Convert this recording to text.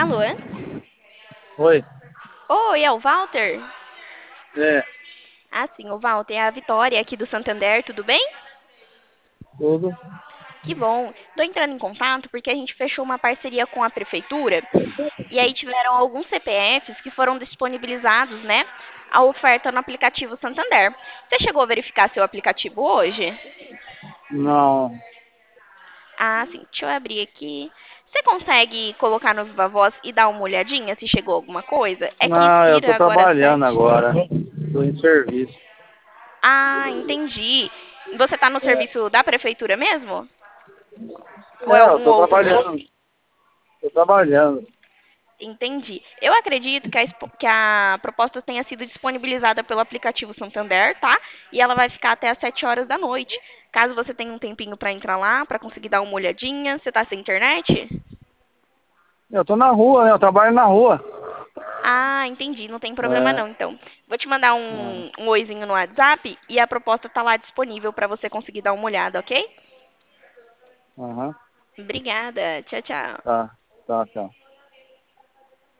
Alô? Oi. Oi, é o Walter? É, Ah, sim, o Walter, é a Vitória aqui do Santander, tudo bem? tudo. Que bom. Tô entrando em contato porque a gente fechou uma parceria com a prefeitura e aí tiveram alguns CPFs que foram disponibilizados, né, a oferta no aplicativo Santander. Você chegou a verificar seu aplicativo hoje? Não, Ah, sim, deixa eu abrir aqui. Você consegue colocar no Viva Voz e dar uma olhadinha se chegou alguma coisa? É que não, eu tô expira agora às trabalhando 7. agora. Tô em serviço. Ah, entendi. Você tá no serviço da prefeitura mesmo? Ou é É, eu algum tô outro? trabalhando. Tô trabalhando. Entendi. Eu acredito que que a proposta tenha sido disponibilizada pelo aplicativo Santander, tá? E ela vai ficar até às 7 horas da noite. Caso você tenha um tempinho para entrar lá, para conseguir dar uma olhadinha, você tá sem internet? Eu tô na rua, né? Eu trabalho na rua. Ah, entendi. Não tem problema É. não, então. Vou te mandar um oizinho no WhatsApp e a proposta tá lá disponível para você conseguir dar uma olhada, ok? Aham. Obrigada. Tchau, tchau. Tá, tá, tá.